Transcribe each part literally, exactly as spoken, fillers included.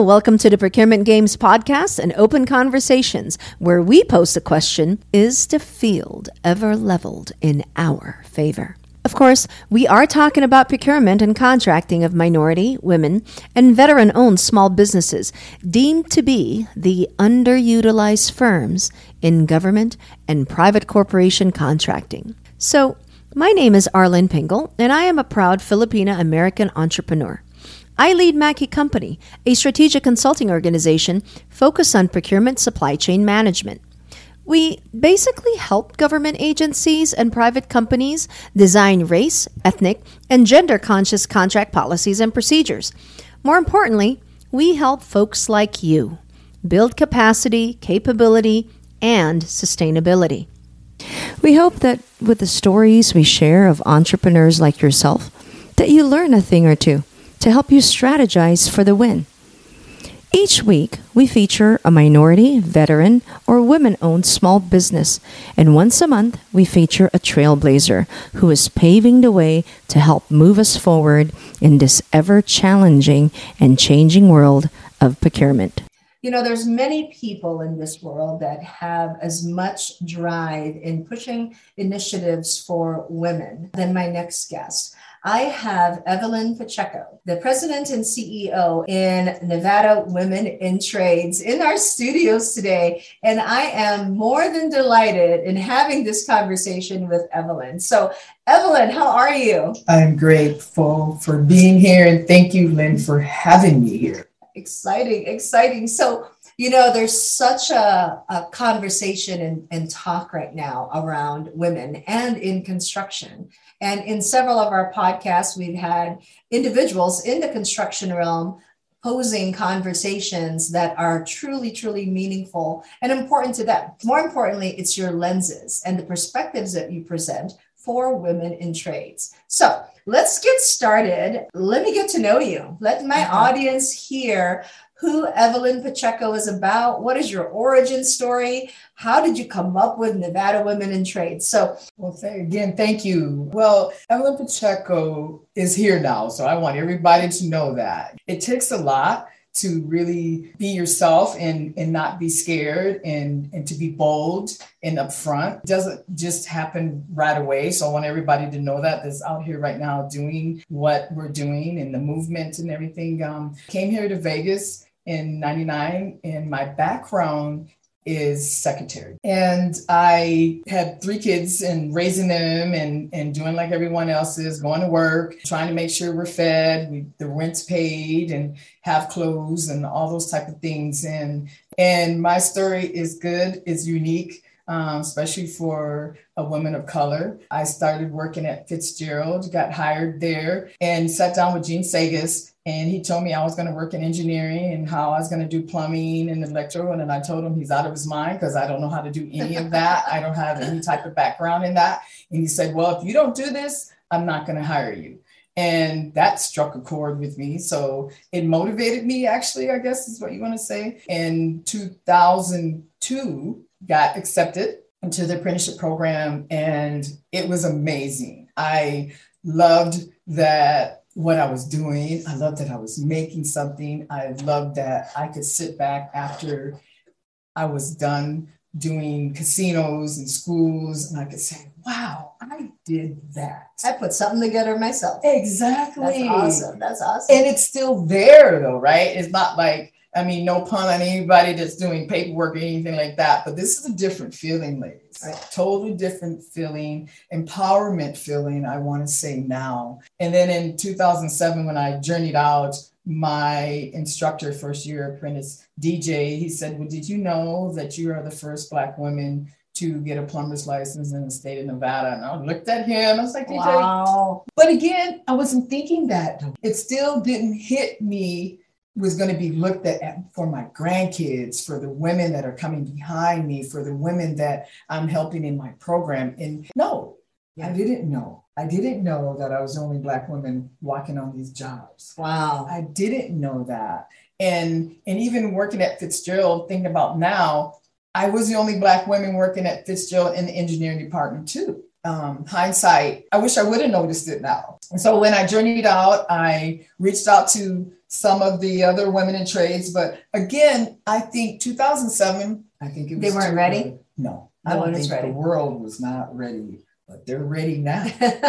welcome to the Procurement Games podcast and open conversations where we pose the question, is the field ever leveled in our favor? Of course, we are talking about procurement and contracting of minority, women, and veteran-owned small businesses deemed to be the underutilized firms in government and private corporation contracting. So, my name is Arlene Pingle, and I am a proud Filipina-American entrepreneur. I lead Mackey Company, a strategic consulting organization focused on procurement supply chain management. We basically help government agencies and private companies design race, ethnic, and gender-conscious contract policies and procedures. More importantly, we help folks like you build capacity, capability, and sustainability. We hope that with the stories we share of entrepreneurs like yourself, that you learn a thing or two to help you strategize for the win. Each week, we feature a minority, veteran, or women-owned small business, and once a month, we feature a trailblazer who is paving the way to help move us forward in this ever-challenging and changing world of procurement. You know, there's many people in this world that have as much drive in pushing initiatives for women than my next guest. I have Evelyn Pacheco, the president and C E O in Nevada Women in Trades, in our studios today. And I am more than delighted in having this conversation with Evelyn. So, Evelyn, how are you? I'm grateful for being here. And thank you, Lynn, for having me here. Exciting, exciting. So, you know, there's such a, a conversation and, and talk right now around women and in construction. And in several of our podcasts, we've had individuals in the construction realm posing conversations that are truly, truly meaningful and important to them. More importantly, it's your lenses and the perspectives that you present for women in trades. So let's get started. Let me get to know you. Let my mm-hmm. audience hear who Evelyn Pacheco is about. What is your origin story? How did you come up with Nevada Women in Trades? So, well, say again, thank you. Well, Evelyn Pacheco is here now, so I want everybody to know that. It takes a lot to really be yourself and, and not be scared and, and to be bold and upfront. It doesn't just happen right away. So I want everybody to know that that's out here right now doing what we're doing and the movement and everything. Um, came here to Vegas in ninety-nine, and my background is secretary. And I had three kids and raising them and, and doing like everyone else is, going to work, trying to make sure we're fed, we, the rent's paid and have clothes and all those type of things. And, and my story is good, is unique, um, especially for a woman of color. I started working at Fitzgerald, got hired there and sat down with Gene Sagas. And he told me I was going to work in engineering and how I was going to do plumbing and electrical. And then I told him he's out of his mind because I don't know how to do any of that. I don't have any type of background in that. And he said, well, if you don't do this, I'm not going to hire you. And that struck a chord with me. So it motivated me, actually, I guess is what you want to say. In two thousand two, got accepted into the apprenticeship program. And it was amazing. I loved that. What I was doing. I loved that I was making something. I loved that I could sit back after I was done doing casinos and schools and I could say, wow, I did that. I put something together myself. Exactly. That's awesome. That's awesome. And it's still there though, right? It's not like, I mean, no pun on anybody that's doing paperwork or anything like that, but this is a different feeling, ladies. Right. Totally different feeling, empowerment feeling, I want to say now. And then in two thousand seven, when I journeyed out, my instructor, first year apprentice, D J, he said, well, did you know that you are the first Black woman to get a plumber's license in the state of Nevada? And I looked at him, I was like, D J. Wow. But again, I wasn't thinking that. It still didn't hit me was going to be looked at for my grandkids, for the women that are coming behind me, for the women that I'm helping in my program. And no, I didn't know. I didn't know that I was the only Black woman walking on these jobs. Wow. I didn't know that. And, and even working at Fitzgerald, thinking about now, I was the only Black woman working at Fitzgerald in the engineering department too. um, hindsight, I wish I would have noticed it now. And so when I journeyed out, I reached out to some of the other women in trades. But again, I think two thousand seven, I think it was. They weren't too ready? early. No, No I don't one was think ready. the world was not ready, but they're ready now.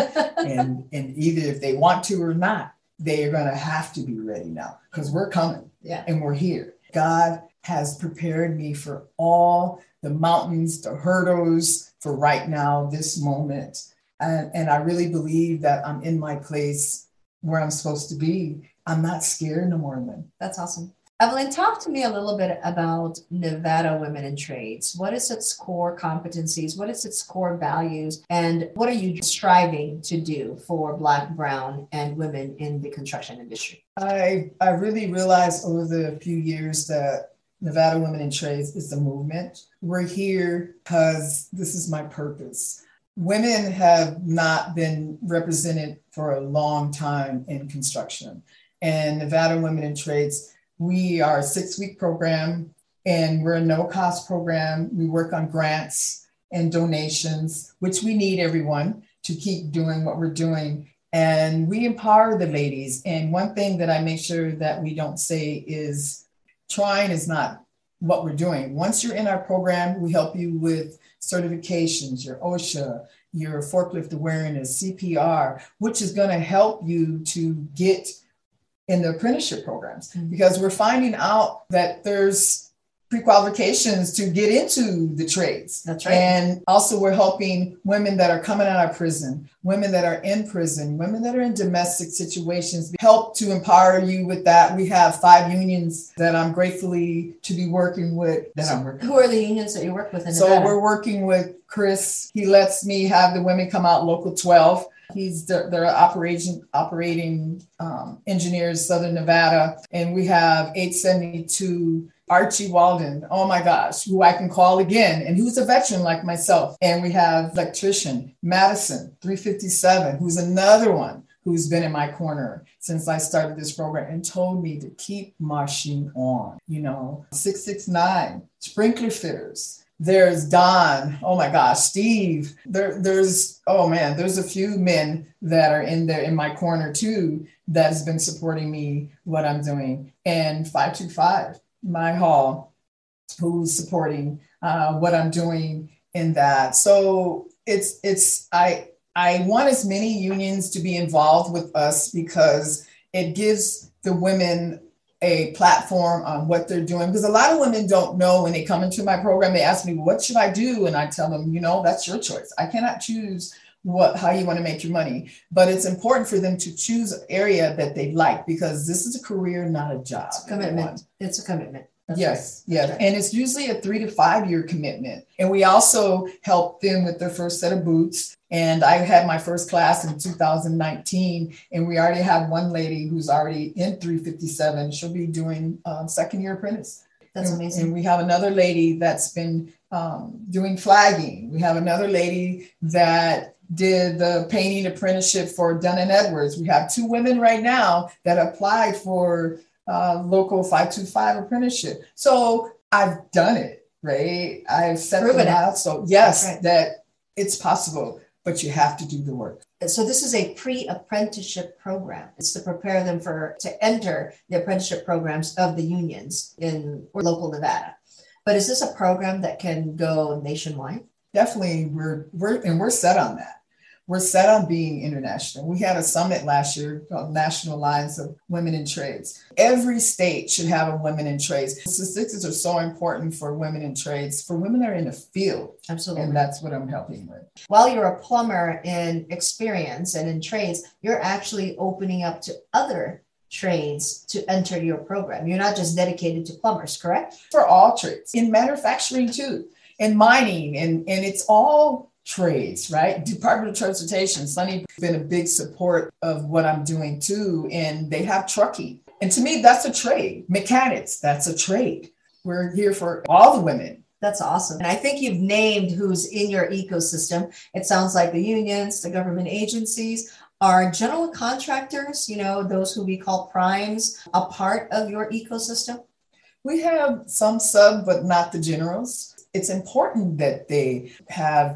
and, and either if they want to or not, they are going to have to be ready now because we're coming Yeah. and we're here. God has prepared me for all the mountains, the hurdles for right now, this moment. And, and I really believe that I'm in my place where I'm supposed to be. I'm not scared no more, man. That's awesome. Evelyn, talk to me a little bit about Nevada Women in Trades. What is its core competencies? What is its core values? And what are you striving to do for Black, Brown, and women in the construction industry? I, I really realized over the few years that Nevada Women in Trades is a movement. We're here because this is my purpose. Women have not been represented for a long time in construction. And Nevada Women in Trades, we are a six-week program, and we're a no-cost program. We work on grants and donations, which we need everyone to keep doing what we're doing. And we empower the ladies. And one thing that I make sure that we don't say is trying is not what we're doing. Once you're in our program, we help you with certifications, your OSHA, your forklift awareness, C P R, which is going to help you to get in the apprenticeship programs, because we're finding out that there's pre-qualifications to get into the trades. That's right. And also we're helping women that are coming out of prison, women that are in prison, women that are in domestic situations, help to empower you with that. We have five unions that I'm gratefully to be working with. That So I'm working who are the unions that you work with in So Nevada? we're working with Chris. He lets me have the women come out, Local twelve. He's the, their operation, operating um, engineers, Southern Nevada. And we have eight seventy-two Archie Walden, oh my gosh, who I can call again, and who's a veteran like myself. And we have electrician Madison, three fifty-seven, who's another one who's been in my corner since I started this program and told me to keep marching on. You know, six six nine, sprinkler fitters. There's Don, oh my gosh, Steve. There, there's, oh man, there's a few men that are in there in my corner too that has been supporting me, what I'm doing. And five two five, my hall, who's supporting uh, what I'm doing in that. So it's, it's, I, I want as many unions to be involved with us because it gives the women a platform on what they're doing, because a lot of women don't know when they come into my program. They ask me, what should I do? And I tell them, you know, that's your choice. I cannot choose what, how you want to make your money, but it's important for them to choose an area that they like, because this is a career, not a job. It's a commitment. It's a commitment. That's yes, right. yes. Right. And it's usually a three to five year commitment. And we also help them with their first set of boots. And I had my first class in two thousand nineteen, and we already have one lady who's already in three fifty-seven. She'll be doing um, second year apprentice. That's and, amazing. And we have another lady that's been um, doing flagging. We have another lady that did the painting apprenticeship for Dun and Edwards. We have two women right now that applied for uh, local five two five apprenticeship. So I've done it, right? I've set Proven them it. out. So yes, Right. that it's possible, but you have to do the work. So this is a pre-apprenticeship program. It's to prepare them for to enter the apprenticeship programs of the unions in local Nevada. But is this a program that can go nationwide? Definitely, we're we're and we're set on that. We're set on being international. We had a summit last year called National Alliance of Women in Trades. Every state should have a women in trades. Statistics are so important for women in trades, for women that are in the field. Absolutely. And that's what I'm helping with. While you're a plumber in experience and in trades, you're actually opening up to other trades to enter your program. You're not just dedicated to plumbers, correct? For all trades, in manufacturing too, in mining, and, and it's all trades, right? Department of Transportation, Sunny has been a big support of what I'm doing too. And they have trucking. And to me, that's a trade. Mechanics, that's a trade. We're here for all the women. That's awesome. And I think you've named who's in your ecosystem. It sounds like the unions, the government agencies, are general contractors, you know, those who we call primes, a part of your ecosystem? We have some sub, but not the generals. It's important that they have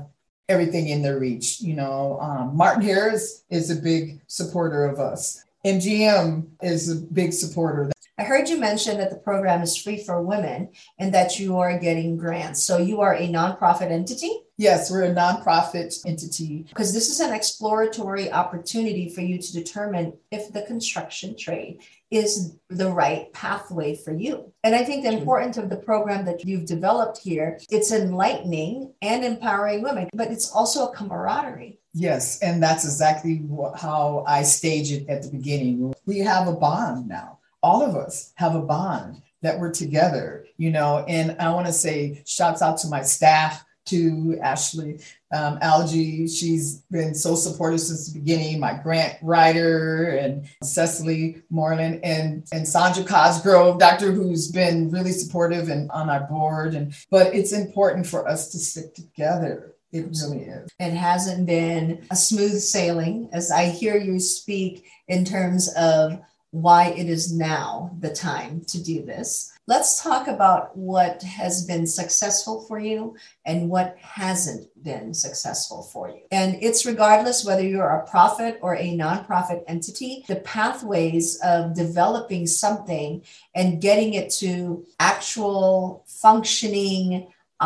everything in their reach. You know, um, Martin Harris is a big supporter of us. M G M is a big supporter. I heard you mention that the program is free for women and that you are getting grants. So you are a nonprofit entity? Yes, we're a nonprofit entity. Because this is an exploratory opportunity for you to determine if the construction trade is the right pathway for you. And I think the importance of the program that you've developed here, it's enlightening and empowering women, but it's also a camaraderie. Yes, and that's exactly what, how I stage it at the beginning. We have a bond now. All of us have a bond that we're together, you know, and I want to say shouts out to my staff, to Ashley um, Algie. She's been so supportive since the beginning, my grant writer, and Cecily Moreland, and, and Sandra Cosgrove, doctor, who's been really supportive and on our board. And but it's important for us to stick together. It really is. It hasn't been a smooth sailing, as I hear you speak in terms of why it is now the time to do this. Let's talk about what has been successful for you and what hasn't been successful for you. And it's regardless whether you're a profit or a nonprofit entity, the pathways of developing something and getting it to actual functioning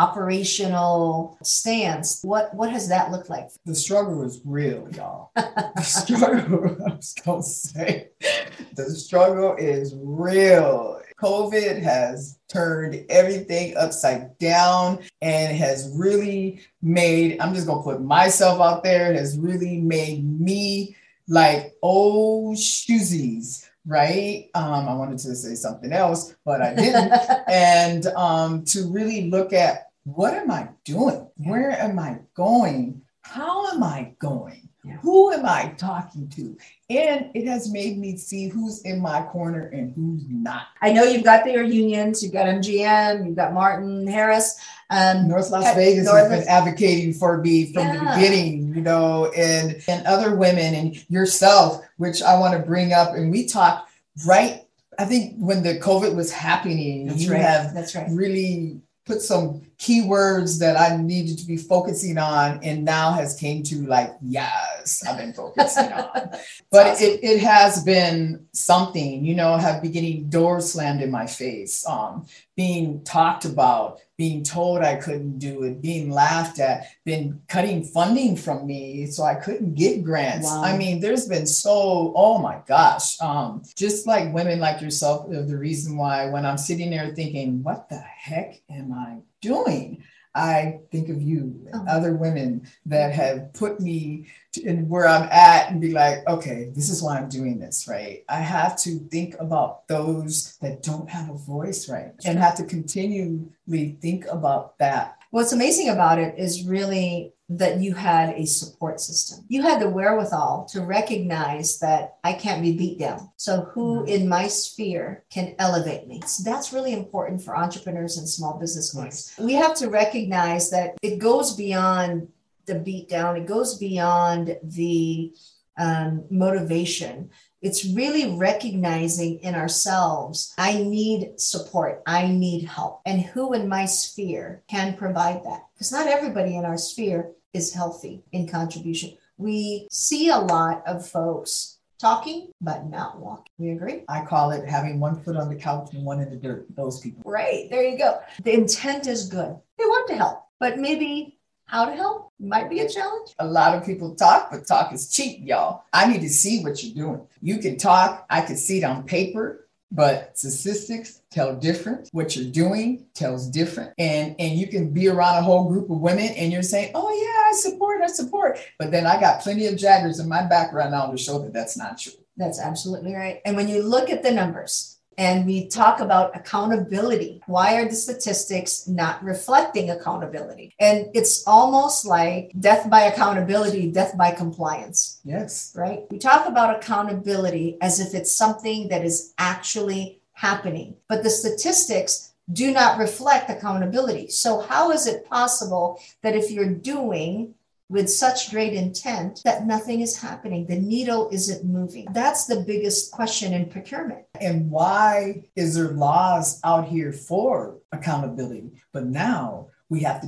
operational stance. What what has that looked like? The struggle is real, y'all. The struggle, I was gonna say, the struggle is real. COVID has turned everything upside down and has really made, I'm just gonna put myself out there, it has really made me like old shoesies. Right. Um, I wanted to say something else, but I didn't. and um, to really look at what am I doing? Where am I going? How am I going? Yeah. Who am I talking to? And it has made me see who's in my corner and who's not. I know you've got their unions, you've got M G M, you've got Martin Harris. Um, North Las Vegas North has been advocating for me from yeah. the beginning, you know, and, and other women and yourself, which I want to bring up. And we talked right, I think when the COVID was happening, That's you right. have That's right. really put some keywords that I needed to be focusing on, and now has came to like, yes, I've been focusing on. But awesome. it, it has been something, you know, have been getting doors slammed in my face, um, being talked about, being told I couldn't do it, being laughed at, been cutting funding from me so I couldn't get grants. Wow. I mean, there's been so, oh my gosh, um, just like women like yourself, the reason why when I'm sitting there thinking, what the heck am I doing? I think of you and other women that have put me to, in where I'm at and be like, okay, this is why I'm doing this, right? I have to think about those that don't have a voice, right? And have to continually think about that. What's amazing about it is really that you had a support system. You had the wherewithal to recognize that I can't be beat down. So who mm-hmm. in my sphere can elevate me? So that's really important for entrepreneurs and small business owners. Yes. We have to recognize that it goes beyond the beat down. It goes beyond the um, motivation. It's really recognizing in ourselves, I need support, I need help. And who in my sphere can provide that? Because not everybody in our sphere is healthy in contribution. We see a lot of folks talking, but not walking. We agree? I call it having one foot on the couch and one in the dirt, those people. Right, there you go. The intent is good. They want to help, but maybe how to help might be a challenge. A lot of people talk, but talk is cheap, y'all. I need to see what you're doing. You can talk, I can see it on paper, but statistics tell different. What you're doing tells different. And, and you can be around a whole group of women and you're saying, oh yeah, I support, I support. But then I got plenty of jaggers in my background now to show that that's not true. That's absolutely right. And when you look at the numbers, and we talk about accountability. Why are the statistics not reflecting accountability? And it's almost like death by accountability, death by compliance. Yes. Right? We talk about accountability as if it's something that is actually happening, but the statistics do not reflect accountability. So how is it possible that if you're doing with such great intent that nothing is happening, the needle isn't moving? That's the biggest question in procurement. And why is there laws out here for accountability? But now we have to do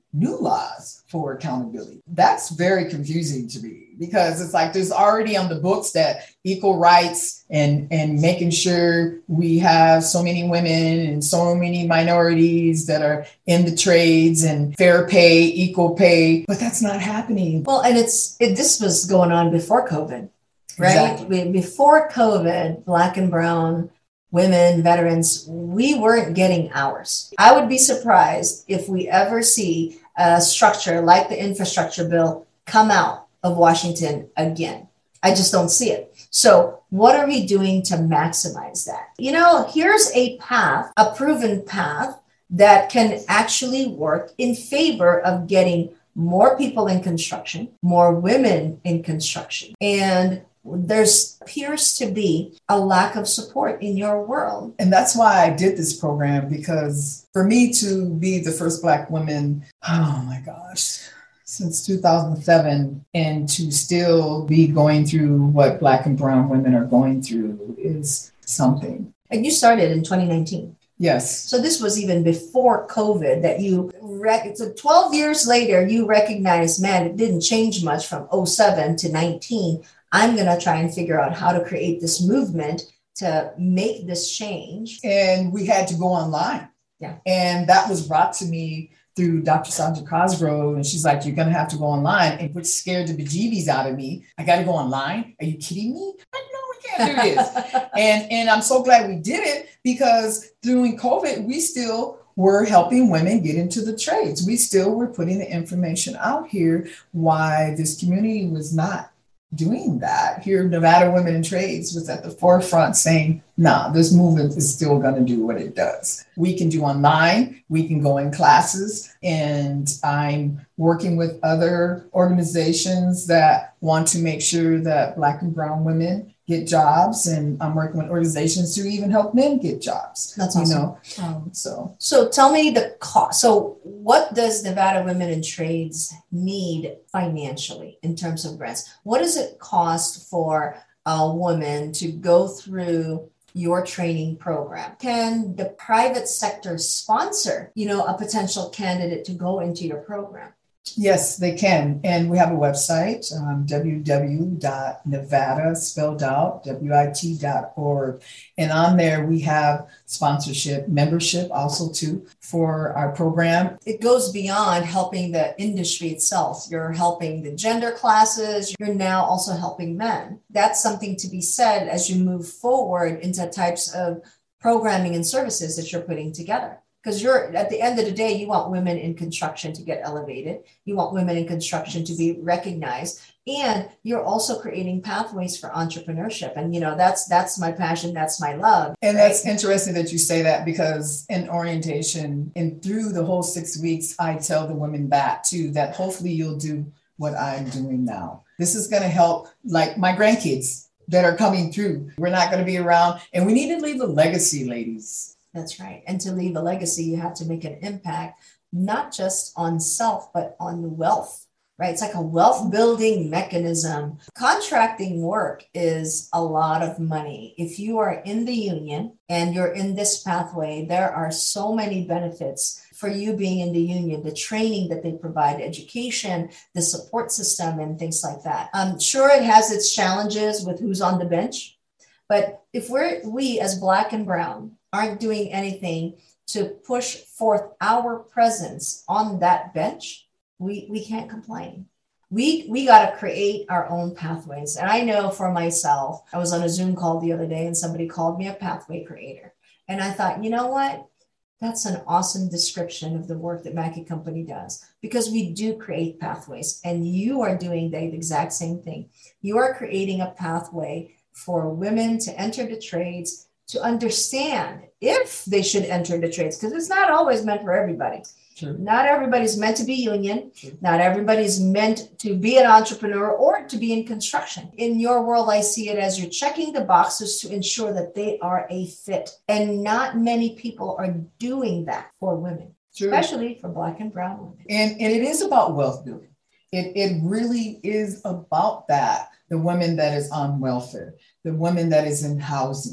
new laws for accountability. That's very confusing to me because it's like there's already on the books that equal rights and, and making sure we have so many women and so many minorities that are in the trades and fair pay, equal pay, but that's not happening. Well, and it's it, this was going on before COVID, right? Exactly. We, before COVID, Black and brown women, veterans, we weren't getting hours. I would be surprised if we ever see a structure like the infrastructure bill come out of Washington again. I just don't see it. So what are we doing to maximize that? You know, here's a path, a proven path that can actually work in favor of getting more people in construction, more women in construction, and there's appears to be a lack of support in your world. And that's why I did this program, because for me to be the first Black woman, oh my gosh, since two thousand seven, and to still be going through what Black and brown women are going through is something. And you started in twenty nineteen. Yes. So this was even before COVID that you, rec- so twelve years later, you recognized, man, it didn't change much from oh seven to nineteen. I'm going to try and figure out how to create this movement to make this change. And we had to go online. Yeah. And that was brought to me through Doctor Sandra Cosgrove. And she's like, you're going to have to go online, and which scared the bejeebies out of me. I got to go online. Are you kidding me? I know we can't do this. and, and I'm so glad we did it, because during COVID, we still were helping women get into the trades. We still were putting the information out here why this community was not doing that. Here, Nevada Women in Trades was at the forefront saying, nah, this movement is still going to do what it does. We can do online, we can go in classes, and I'm working with other organizations that want to make sure that Black and brown women get jobs, and I'm working with organizations to even help men get jobs. That's awesome. You know, um, so. So tell me the cost. So what does Nevada Women in Trades need financially in terms of grants? What does it cost for a woman to go through your training program? Can the private sector sponsor, you know, a potential candidate to go into your program? Yes, they can. And we have a website, um, w w w dot nevada, spelled out, W I T dot org. And on there, we have sponsorship, membership also too, for our program. It goes beyond helping the industry itself. You're helping the gender classes. You're now also helping men. That's something to be said as you move forward into types of programming and services that you're putting together. Because you're at the end of the day, you want women in construction to get elevated. You want women in construction to be recognized. And you're also creating pathways for entrepreneurship. And, you know, that's that's my passion. That's my love. And that's interesting that you say that, because in orientation and through the whole six weeks, I tell the women that too, that hopefully you'll do what I'm doing now. This is going to help, like my grandkids that are coming through. We're not going to be around, and we need to leave a legacy, ladies. That's right. And to leave a legacy, you have to make an impact, not just on self, but on wealth, right? It's like a wealth building mechanism. Contracting work is a lot of money. If you are in the union and you're in this pathway, there are so many benefits for you being in the union, the training that they provide, education, the support system, and things like that. I'm sure it has its challenges with who's on the bench, but if we're, we as Black and brown aren't doing anything to push forth our presence on that bench, we, we can't complain. We, we got to create our own pathways. And I know for myself, I was on a Zoom call the other day and somebody called me a pathway creator. And I thought, you know what? That's an awesome description of the work that Mackey Company does, because we do create pathways, and you are doing the exact same thing. You are creating a pathway for women to enter the trades, to understand if they should enter the trades, because it's not always meant for everybody. Sure. Not everybody's meant to be union. Sure. Not everybody's meant to be an entrepreneur or to be in construction. In your world, I see it as you're checking the boxes to ensure that they are a fit. And not many people are doing that for women, True. Especially for Black and brown women. And, and it is about wealth building. It, it really is about that. The woman that is on welfare, the woman that is in housing,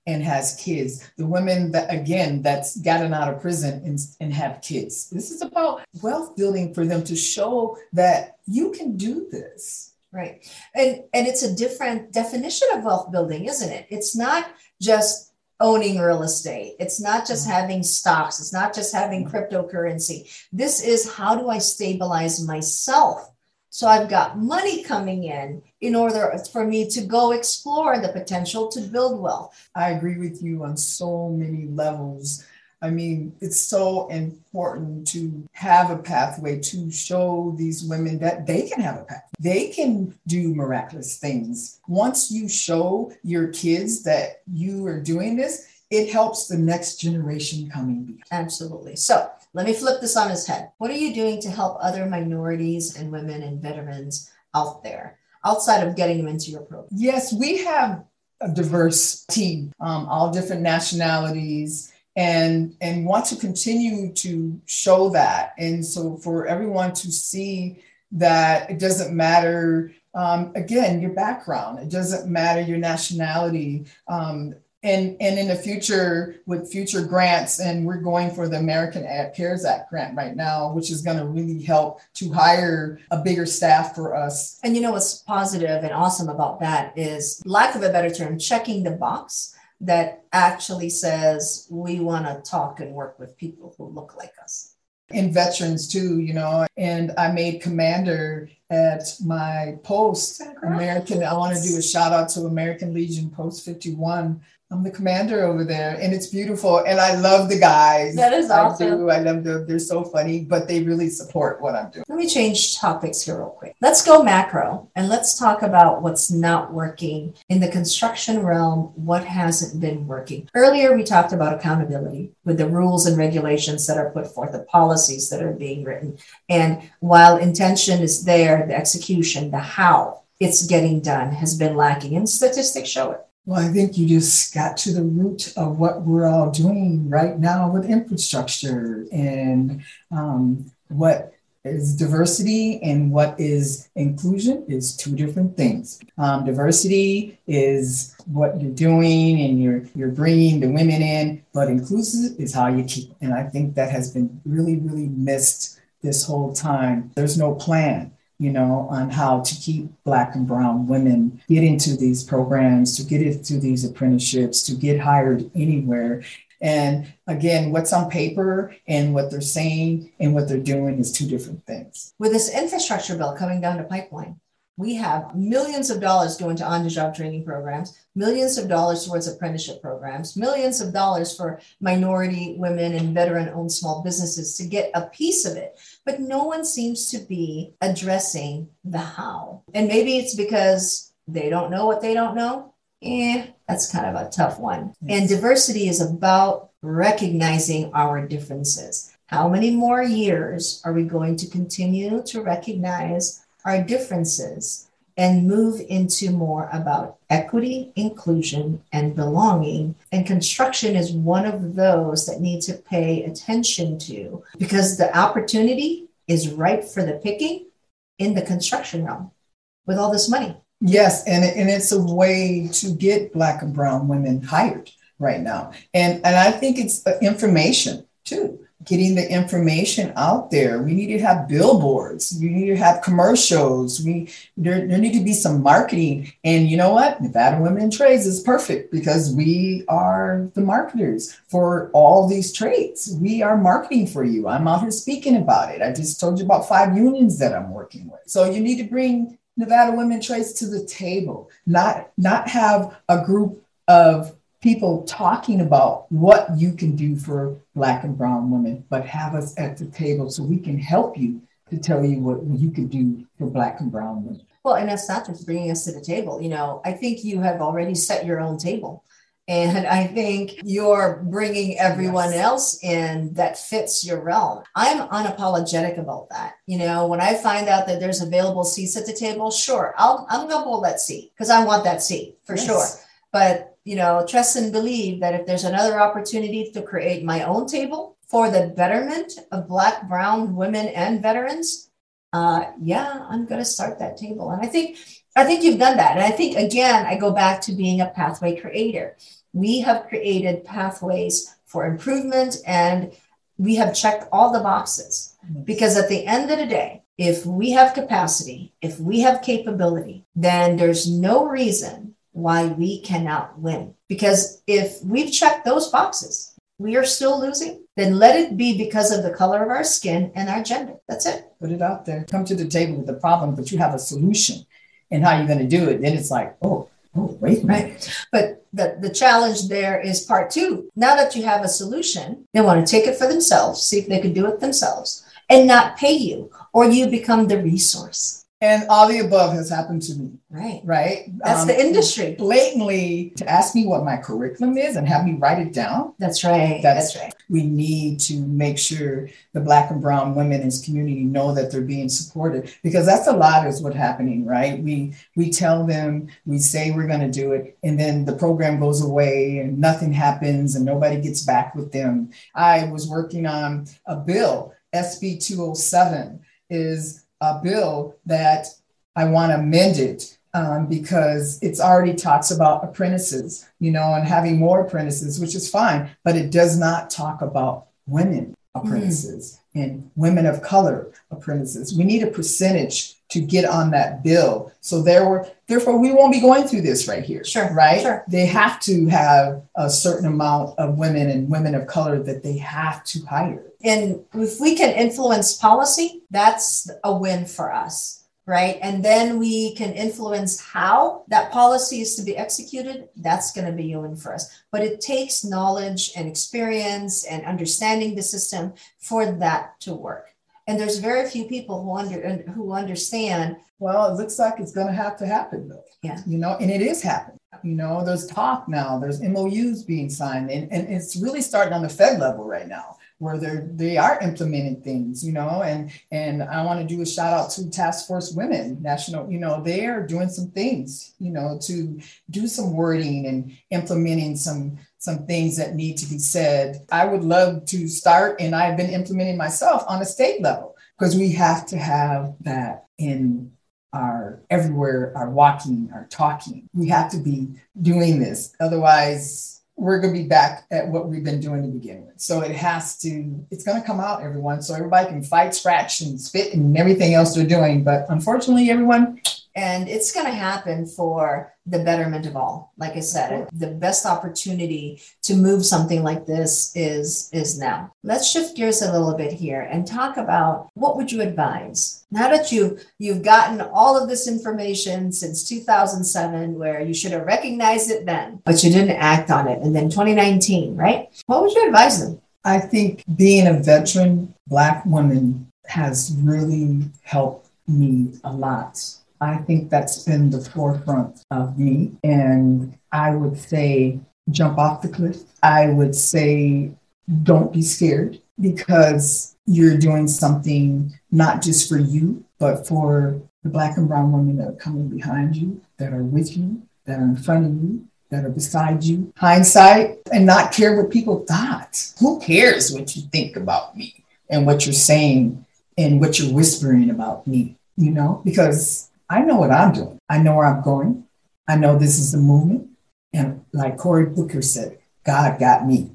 and has kids, the women that, again, that's gotten out of prison and, and have kids. This is about wealth building for them to show that you can do this. Right. And, and it's a different definition of wealth building, isn't it? It's not just owning real estate. It's not just having stocks. It's not just having cryptocurrency. This is, how do I stabilize myself? So I've got money coming in in order for me to go explore the potential to build wealth. I agree with you on so many levels. I mean, it's so important to have a pathway to show these women that they can have a path. They can do miraculous things. Once you show your kids that you are doing this, it helps the next generation coming behind. Absolutely. So let me flip this on its head. What are you doing to help other minorities and women and veterans out there, outside of getting them into your program? Yes, we have a diverse team, um, all different nationalities, and, and want to continue to show that. And so for everyone to see that it doesn't matter, um, again, your background, it doesn't matter your nationality. Um, And, and in the future, with future grants, and we're going for the American CARES Act grant right now, which is going to really help to hire a bigger staff for us. And you know what's positive and awesome about that is, lack of a better term, checking the box that actually says we want to talk and work with people who look like us. And veterans too, you know, and I made commander at my post, American. I want to do a shout out to American Legion Post fifty-one. I'm the commander over there, and it's beautiful. And I love the guys. That is awesome. I do. I love them. They're so funny, but they really support what I'm doing. Let me change topics here real quick. Let's go macro, and let's talk about what's not working in the construction realm. What hasn't been working? Earlier, we talked about accountability with the rules and regulations that are put forth, the policies that are being written. And while intention is there, the execution, the how it's getting done has been lacking, and statistics show it. Well, I think you just got to the root of what we're all doing right now with infrastructure, and um, what is diversity and what is inclusion is two different things. Um, diversity is what you're doing and you're you're bringing the women in, but inclusive is how you keep them. And I think that has been really, really missed this whole time. There's no plan, you know, on how to keep Black and brown women get into these programs, to get into these apprenticeships, to get hired anywhere. And again, what's on paper and what they're saying and what they're doing is two different things. With this infrastructure bill coming down the pipeline, we have millions of dollars going to on-the-job training programs, millions of dollars towards apprenticeship programs, millions of dollars for minority women and veteran-owned small businesses to get a piece of it. But no one seems to be addressing the how. And maybe it's because they don't know what they don't know. Eh, that's kind of a tough one. Yes. And diversity is about recognizing our differences. How many more years are we going to continue to recognize our differences and move into more about equity, inclusion, and belonging? And construction is one of those that need to pay attention to, because the opportunity is ripe for the picking in the construction realm with all this money. Yes, and, and it's a way to get Black and brown women hired right now. And, and I think it's information too. Getting the information out there. We need to have billboards. You need to have commercials. We there, there need to be some marketing. And you know what? Nevada Women in Trades is perfect, because we are the marketers for all these trades. We are marketing for you. I'm out here speaking about it. I just told you about five unions that I'm working with. So you need to bring Nevada Women in Trades to the table, not, not have a group of people talking about what you can do for Black and brown women, but have us at the table so we can help you to tell you what you can do for Black and brown women. Well, and that's not just bringing us to the table. You know, I think you have already set your own table. And I think you're bringing everyone yes. else in that fits your realm. I'm unapologetic about that. You know, when I find out that there's available seats at the table, sure, I'll, I'm going to hold that seat because I want that seat for yes. sure. But, you know, trust and believe that if there's another opportunity to create my own table for the betterment of Black, brown women and veterans, uh, yeah, I'm going to start that table. And I think I think you've done that. And I think, again, I go back to being a pathway creator. We have created pathways for improvement, and we have checked all the boxes. Because at the end of the day, if we have capacity, if we have capability, then there's no reason why we cannot win. Because if we've checked those boxes, we are still losing, then let it be because of the color of our skin and our gender. That's it. Put it out there. Come to the table with the problem, but you have a solution and how you're going to do it. Then it's like, oh, oh, wait a minute. Right. But the, the challenge there is part two. Now that you have a solution, they want to take it for themselves, see if they can do it themselves, and not pay you, or you become the resource. And all the above has happened to me. Right. Right. That's um, the industry. Blatantly to ask me what my curriculum is and have me write it down. That's right. That's, That's right. We need to make sure the Black and brown women in this community know that they're being supported, because that's a lot is what's happening, right? We we tell them, we say we're going to do it, and then the program goes away and nothing happens and nobody gets back with them. I was working on a bill, S B two oh seven is a bill that I want to amend it um, because it's already talks about apprentices, you know, and having more apprentices, which is fine, but it does not talk about women apprentices mm. and women of color apprentices. We need a percentage to get on that bill. So there were, therefore, we won't be going through this right here. Sure. Right? Sure. They have to have a certain amount of women and women of color that they have to hire. And if we can influence policy, that's a win for us, right? And then we can influence how that policy is to be executed. That's going to be a win for us. But it takes knowledge and experience and understanding the system for that to work. And there's very few people who under who understand. Well, it looks like it's going to have to happen, though. Yeah. You know, and it is happening. You know, there's talk now, there's M O Us being signed, and, and it's really starting on the Fed level right now, where they're they are implementing things, you know, and and I want to do a shout out to Task Force Women National. You know, they are doing some things, you know, to do some wording and implementing some some things that need to be said. I would love to start, and I've been implementing myself on a state level, because we have to have that in our everywhere, our walking, our talking. We have to be doing this. Otherwise, we're going to be back at what we've been doing to begin with. So it has to, it's going to come out, everyone. So everybody can fight, scratch, and spit and everything else they're doing. But unfortunately, everyone. And it's going to happen for the betterment of all. Like I said, the best opportunity to move something like this is, is now. Let's shift gears a little bit here and talk about what would you advise? Now that you, you've gotten all of this information since two thousand seven, where you should have recognized it then, but you didn't act on it. And then twenty nineteen, right? What would you advise them? I think being a veteran Black woman has really helped me a lot. I think that's been the forefront of me. And I would say, jump off the cliff. I would say, don't be scared, because you're doing something not just for you, but for the Black and brown women that are coming behind you, that are with you, that are in front of you, that are beside you. Hindsight, and not care what people thought. Who cares what you think about me and what you're saying and what you're whispering about me, you know, because I know what I'm doing. I know where I'm going. I know this is the movement. And like Cory Booker said, God got me.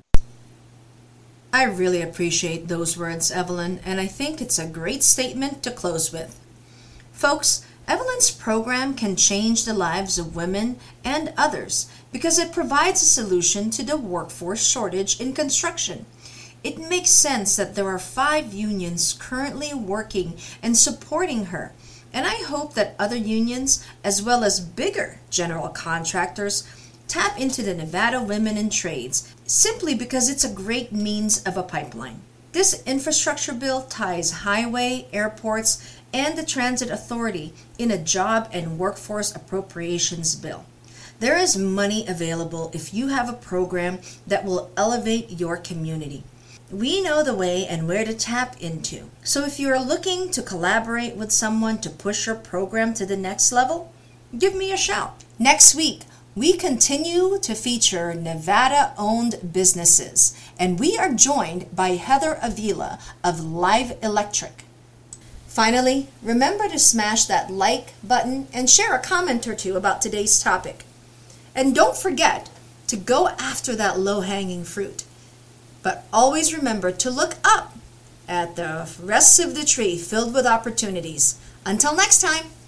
I really appreciate those words, Evelyn, and I think it's a great statement to close with. Folks, Evelyn's program can change the lives of women and others because it provides a solution to the workforce shortage in construction. It makes sense that there are five unions currently working and supporting her. And I hope that other unions, as well as bigger general contractors, tap into the Nevada Women in Trades simply because it's a great means of a pipeline. This infrastructure bill ties highway, airports, and the Transit Authority in a job and workforce appropriations bill. There is money available if you have a program that will elevate your community. We know the way and where to tap into. So if you are looking to collaborate with someone to push your program to the next level, give me a shout. Next week, we continue to feature Nevada-owned businesses, and we are joined by Heather Avila of Live Electric. Finally, remember to smash that like button and share a comment or two about today's topic. And don't forget to go after that low-hanging fruit. But always remember to look up at the rest of the tree filled with opportunities. Until next time.